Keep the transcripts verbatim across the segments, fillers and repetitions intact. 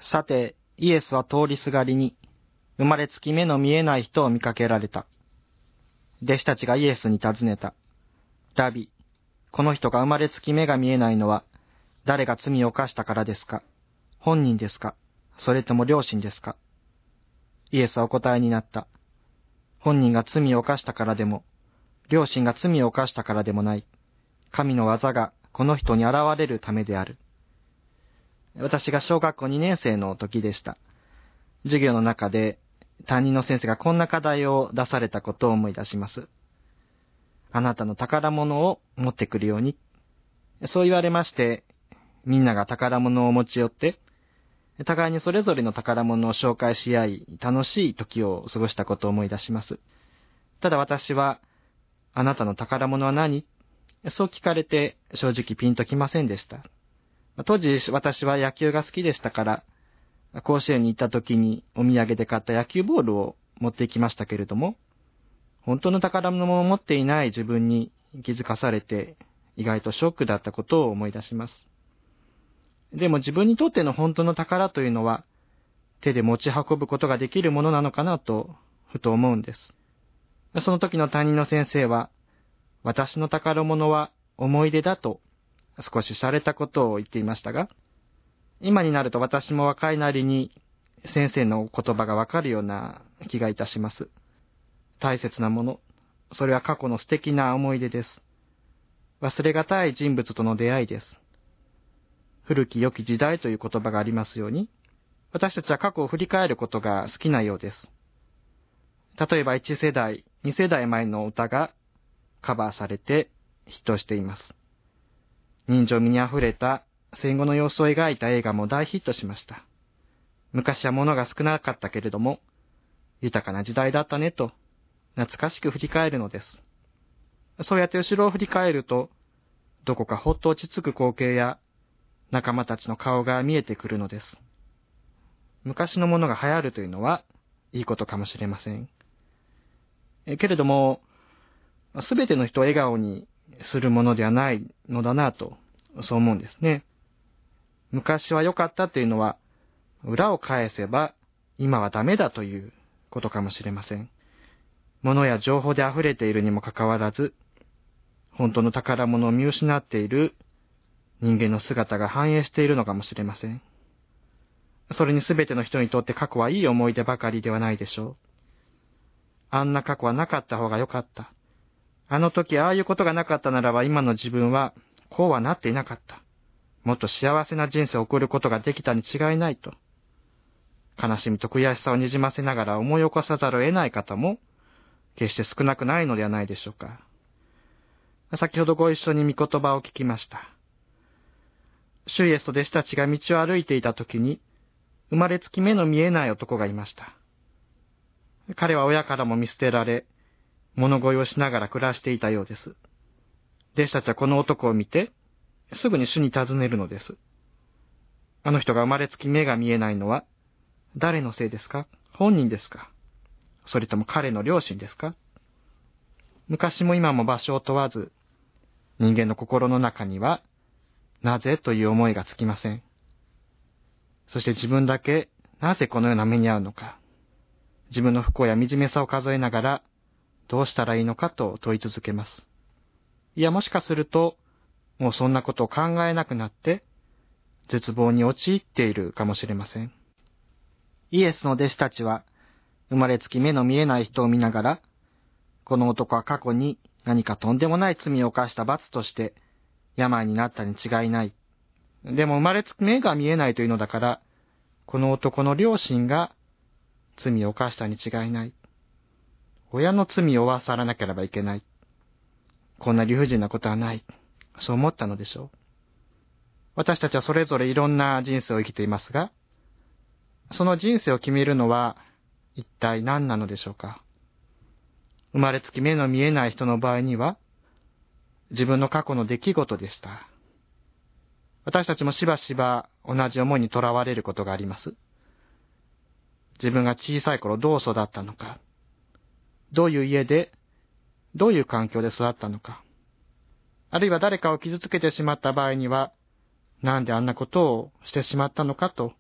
さて、イエスは通りすがりに、生まれつき目の見えない人を見かけられた。弟子たちがイエスに尋ねた。ラビ、この人が生まれつき目が見えないのは、誰が罪を犯したからですか？本人ですか？それとも両親ですか？イエスはお答えになった。本人が罪を犯したからでも、両親が罪を犯したからでもない。神の技がこの人に現れるためである。私が小学校にねん生の時でした。授業の中で担任の先生がこんな課題を出されたことを思い出します。あなたの宝物を持ってくるように。そう言われまして、みんなが宝物を持ち寄って、互いにそれぞれの宝物を紹介し合い、楽しい時を過ごしたことを思い出します。ただ私は、あなたの宝物は何？そう聞かれて正直ピンときませんでした。当時私は野球が好きでしたから、甲子園に行った時にお土産で買った野球ボールを持って行きましたけれども、本当の宝物を持っていない自分に気づかされて、意外とショックだったことを思い出します。でも自分にとっての本当の宝というのは、手で持ち運ぶことができるものなのかなと、ふと思うんです。その時の担任の先生は、私の宝物は思い出だと、少し洒落たことを言っていましたが、今になると私も若いなりに先生の言葉がわかるような気がいたします。大切なもの、それは過去の素敵な思い出です。忘れがたい人物との出会いです。古き良き時代という言葉がありますように、私たちは過去を振り返ることが好きなようです。例えばいち世代、に世代前の歌がカバーされてヒットしています。人情味にあふれた戦後の様子を描いた映画も大ヒットしました。昔は物が少なかったけれども、豊かな時代だったねと、懐かしく振り返るのです。そうやって後ろを振り返ると、どこかほっと落ち着く光景や仲間たちの顔が見えてくるのです。昔のものが流行るというのは、いいことかもしれません。えけれども、すべての人を笑顔にするものではないのだなと、そう思うんですね。昔は良かったというのは、裏を返せば今はダメだということかもしれません。物や情報で溢れているにもかかわらず、本当の宝物を見失っている人間の姿が反映しているのかもしれません。それにすべての人にとって過去はいい思い出ばかりではないでしょう。あんな過去はなかった方が良かった。あの時ああいうことがなかったならば今の自分はこうはなっていなかった。もっと幸せな人生を送ることができたに違いないと。悲しみと悔しさをにじませながら思い起こさざるを得ない方も決して少なくないのではないでしょうか。先ほどご一緒に御言葉を聞きました。主イエスと弟子たちが道を歩いていた時に生まれつき目の見えない男がいました。彼は親からも見捨てられ、物乞いをしながら暮らしていたようです。弟子たちはこの男を見て、すぐに主に尋ねるのです。あの人が生まれつき目が見えないのは、誰のせいですか？本人ですか？それとも彼の両親ですか？昔も今も場所を問わず、人間の心の中には、なぜという思いがつきません。そして自分だけ、なぜこのような目に遭うのか、自分の不幸や惨めさを数えながら、どうしたらいいのかと問い続けます。いや、もしかすると、もうそんなことを考えなくなって、絶望に陥っているかもしれません。イエスの弟子たちは、生まれつき目の見えない人を見ながら、この男は過去に何かとんでもない罪を犯した罰として、病になったに違いない。でも生まれつき目が見えないというのだから、この男の両親が罪を犯したに違いない。親の罪を負わさらなければいけない。こんな理不尽なことはない。そう思ったのでしょう。私たちはそれぞれいろんな人生を生きていますが、その人生を決めるのは一体何なのでしょうか。生まれつき目の見えない人の場合には、自分の過去の出来事でした。私たちもしばしば同じ思いにとらわれることがあります。自分が小さい頃どう育ったのか、どういう家で、どういう環境で育ったのか、あるいは誰かを傷つけてしまった場合には、なんであんなことをしてしまったのかと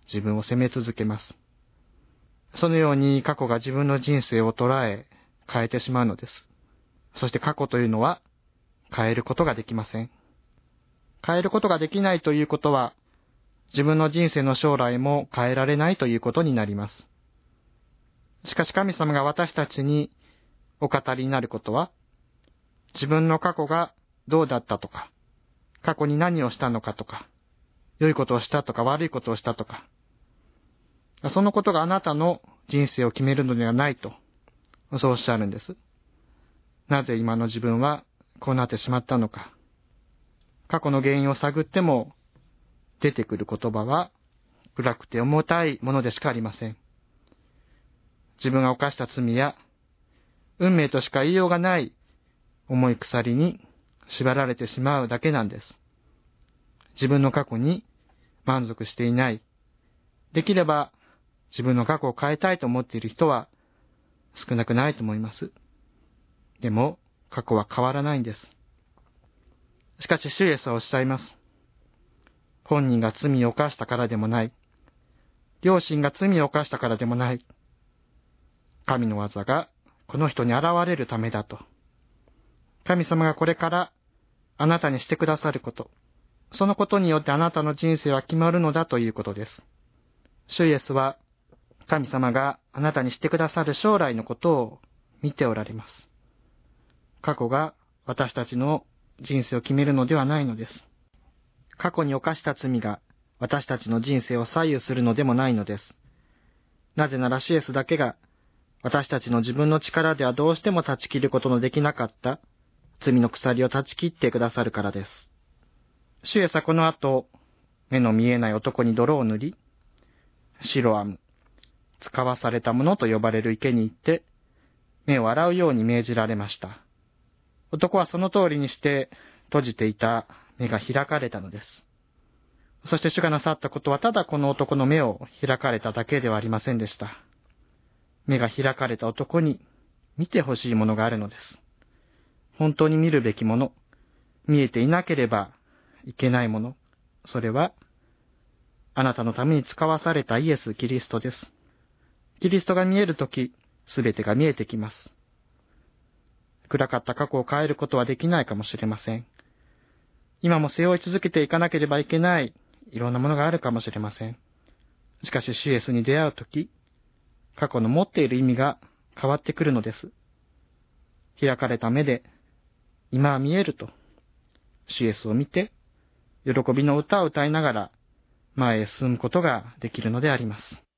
自分を責め続けます。そのように過去が自分の人生を捉え、変えてしまうのです。そして過去というのは変えることができません。変えることができないということは、自分の人生の将来も変えられないということになります。しかし神様が私たちにお語りになることは、自分の過去がどうだったとか、過去に何をしたのかとか、良いことをしたとか悪いことをしたとか、そのことがあなたの人生を決めるのではないと、そうおっしゃるんです。なぜ今の自分はこうなってしまったのか。過去の原因を探っても出てくる言葉は暗くて重たいものでしかありません。自分が犯した罪や運命としか言いようがない重い鎖に縛られてしまうだけなんです。自分の過去に満足していない。できれば自分の過去を変えたいと思っている人は少なくないと思います。でも過去は変わらないんです。しかし主イエスはおっしゃいます。本人が罪を犯したからでもない。両親が罪を犯したからでもない。神の技がこの人に現れるためだと。神様がこれからあなたにしてくださること、そのことによってあなたの人生は決まるのだということです。主イエスは神様があなたにしてくださる将来のことを見ておられます。過去が私たちの人生を決めるのではないのです。過去に犯した罪が私たちの人生を左右するのでもないのです。なぜなら主イエスだけが私たちの自分の力ではどうしても断ち切ることのできなかった罪の鎖を断ち切ってくださるからです。主イエスはこの後、目の見えない男に泥を塗り、シロアム、使わされたものと呼ばれる池に行って、目を洗うように命じられました。男はその通りにして閉じていた目が開かれたのです。そして主がなさったことはただこの男の目を開かれただけではありませんでした。目が開かれた男に見てほしいものがあるのです。本当に見るべきもの、見えていなければいけないもの、それはあなたのために使わされたイエス・キリストです。キリストが見えるとき、すべてが見えてきます。暗かった過去を変えることはできないかもしれません。今も背負い続けていかなければいけないいろんなものがあるかもしれません。しかし主イエスに出会うとき、過去の持っている意味が変わってくるのです。開かれた目で、今は見えると、主イエスを見て、喜びの歌を歌いながら前へ進むことができるのであります。